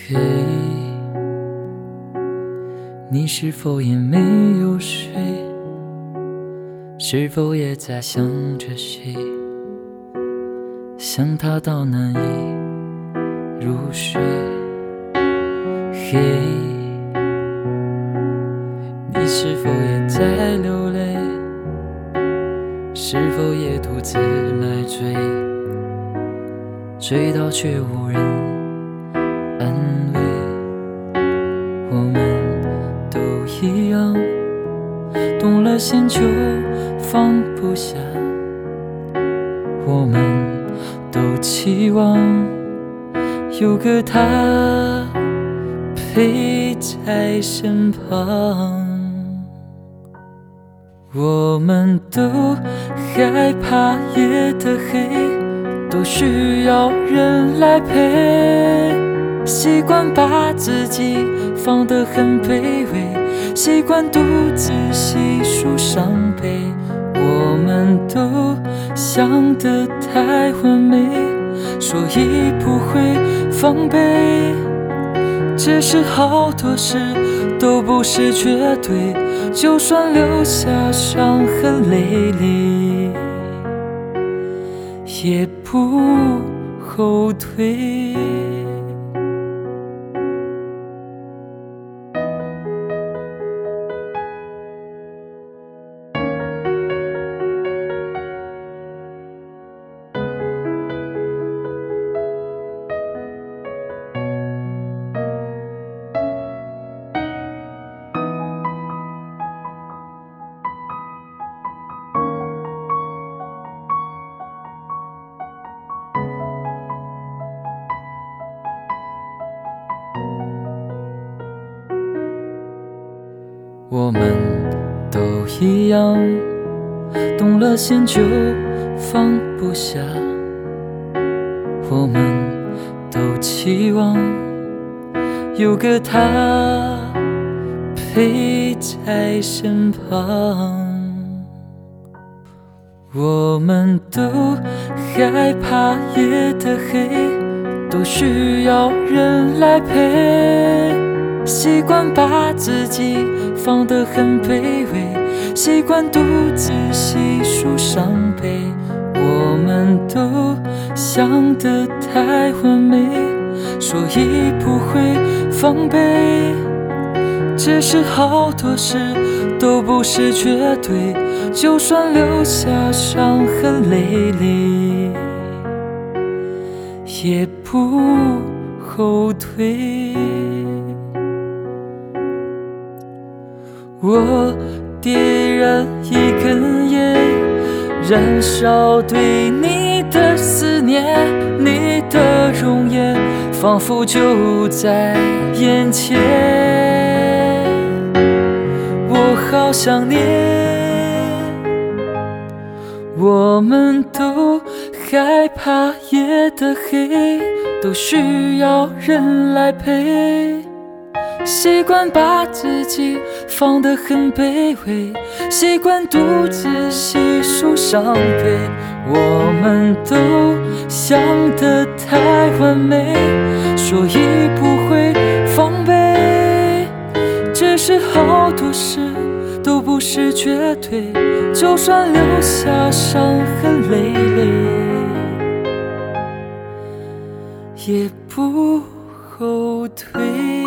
嘿，你是否也没有睡？是否也在想着谁？想他到难以入睡。嘿，你是否也在流泪？是否也独自买醉？醉到却无人安慰。我们都一样，动了心就放不下。我们都期望有个他陪在身旁。我们都害怕夜的黑，都需要人来陪。习惯把自己放得很卑微，习惯独自细数伤悲。我们都想得太完美，所以不会防备。只是好多事都不是绝对，就算留下伤痕累累，也不后退。我们都一样，动了心就放不下。我们都期望有个他陪在身旁。我们都害怕夜的黑，都需要人来陪。习惯把自己放得很卑微，习惯独自细数伤悲。我们都想得太完美，所以不会防备。只是好多事都不是绝对，就算留下伤痕累累，也不后退。我点燃一根烟，燃烧对你的思念，你的容颜仿佛就在眼前。我好想念，我们都害怕夜的黑，都需要人来陪。习惯把自己放得很卑微，习惯独自细数伤悲。我们都想得太完美，所以不会防备。只是好多事都不是绝对，就算留下伤痕累累，也不后退。